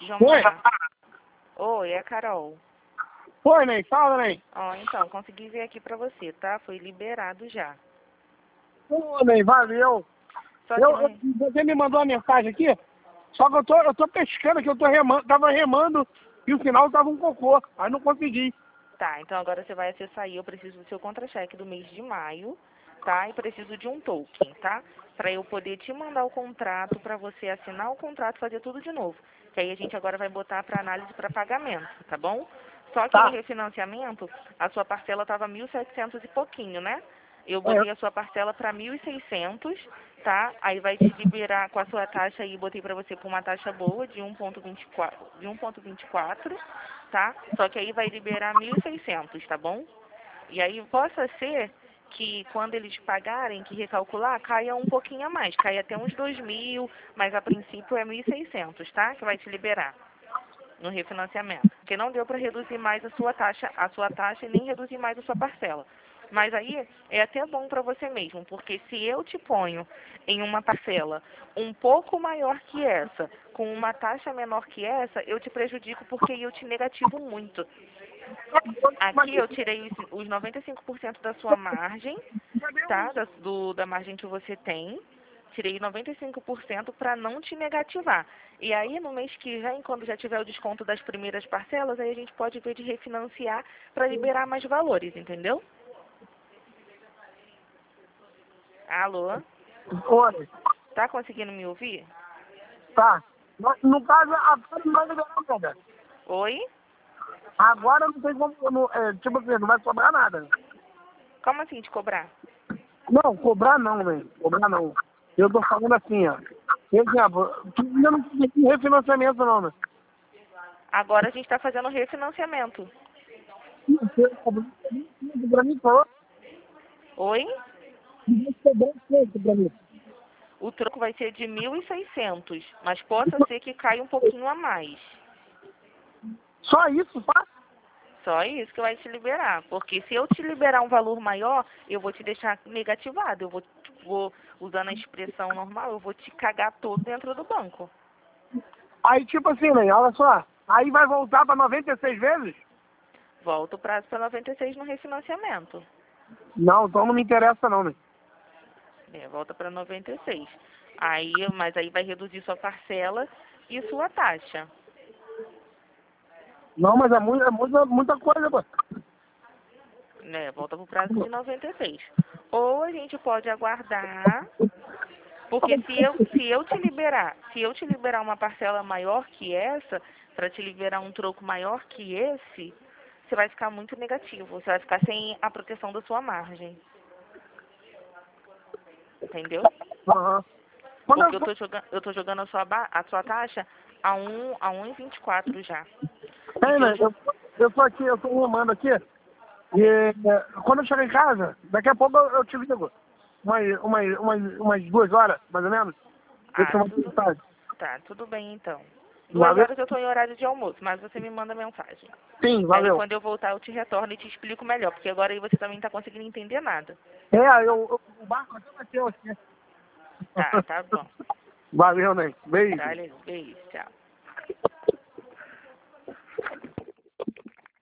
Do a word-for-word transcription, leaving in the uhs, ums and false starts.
João Oi? Mar. Oi, é a Carol. Oi, Ney. Fala, Ney. Ó, então, consegui ver aqui pra você, tá? Foi liberado já. Ô, Ney, valeu. Só que Eu, não... eu- você me mandou uma mensagem aqui, só que eu tô, eu tô pescando aqui, eu tô remando, tava remando e o final tava um cocô, aí não consegui. Tá, então agora você vai acessar aí, eu preciso do seu contra-cheque do mês de maio, tá? E preciso de um token, tá? Pra eu poder te mandar o contrato, pra você assinar o contrato e fazer tudo de novo. Que aí a gente agora vai botar pra análise pra pagamento, tá bom? Só que no Tá. refinanciamento, a sua parcela tava mil e setecentos e pouquinho, né? Eu É, botei a sua parcela para mil e seiscentos, tá? Aí vai te liberar com a sua taxa aí, botei para você por uma taxa boa de um ponto vinte e quatro, de um ponto vinte e quatro, tá? Só que aí vai liberar mil e seiscentos, tá bom? E aí possa ser que quando eles pagarem, que recalcular, caia um pouquinho a mais, caia até uns dois mil, mas a princípio é mil e seiscentos, tá? Que vai te liberar no refinanciamento. Porque não deu para reduzir mais a sua taxa, a sua taxa e nem reduzir mais a sua parcela. Mas aí é até bom para você mesmo, porque se eu te ponho em uma parcela um pouco maior que essa, com uma taxa menor que essa, eu te prejudico porque eu te negativo muito. Aqui eu tirei os, os noventa e cinco por cento da sua margem, tá? Da, do, da margem que você tem. Tirei noventa e cinco por cento para não te negativar. E aí, no mês que vem, quando já tiver o desconto das primeiras parcelas, aí a gente pode ver de refinanciar para liberar mais valores, entendeu? Alô? Oi. Tá conseguindo me ouvir? Tá. No, no caso, agora não vai liberar nada. Oi? Agora não tem como, não, é, tipo assim, não vai sobrar nada. Como assim te cobrar? Não, cobrar não, velho. Cobrar não. Eu tô falando assim, ó. Exemplo, tu ainda não tem refinanciamento não, né? Agora a gente está fazendo refinanciamento. Você cobrou pra mim, falou? Oi? Você cobrou quanto pra mim? O troco vai ser de mil e seiscentos, mas possa ser que caia um pouquinho a mais. Só isso, tá? Só isso que vai te liberar. Porque se eu te liberar um valor maior, eu vou te deixar negativado. Eu vou, vou usando a expressão normal, eu vou te cagar todo dentro do banco. Aí, tipo assim, né? Olha só. Aí vai voltar pra noventa e seis vezes? Volta o prazo para noventa e seis no refinanciamento. Não, então não me interessa não, né? É, volta para noventa e seis. Aí, mas aí vai reduzir sua parcela e sua taxa. Não, mas é, muito, é muita, muita coisa, pô. Né? Volta para o prazo de noventa e seis. Ou a gente pode aguardar. Porque se eu, se eu te liberar, se eu te liberar uma parcela maior que essa, para te liberar um troco maior que esse, você vai ficar muito negativo. Você vai ficar sem a proteção da sua margem. Entendeu? Aham. Quando Porque eu eu for... tô jogando, eu tô jogando a sua, ba- a sua taxa a um a um e vinte e quatro já. E Ei, se eu né? jo- Eu, eu tô aqui, eu tô remando aqui. E é, quando eu chegar em casa, daqui a pouco eu, eu te ligo. Umas, umas, umas, umas duas horas, mais ou menos. Eu te ah, mando tudo mensagem. tá, tudo bem então. Duas Valeu? horas eu tô em horário de almoço, mas você me manda mensagem. Sim, E aí valeu. quando eu voltar eu te retorno e te explico melhor, porque agora aí você também não tá conseguindo entender nada. É, eu, eu, o barco até bateu aqui. Tá, tá bom. Valeu, né? Beijo. Valeu, beijo, tchau.